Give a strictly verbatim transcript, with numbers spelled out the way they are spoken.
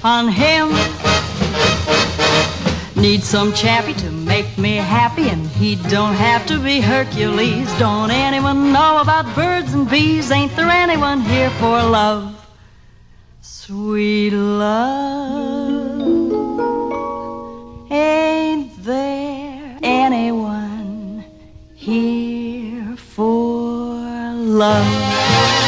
on him. Need some chappy to make me happy, and he don't have to be Hercules. Don't anyone know about birds and bees? Ain't there anyone here for love? Sweet love, ain't there anyone here for love?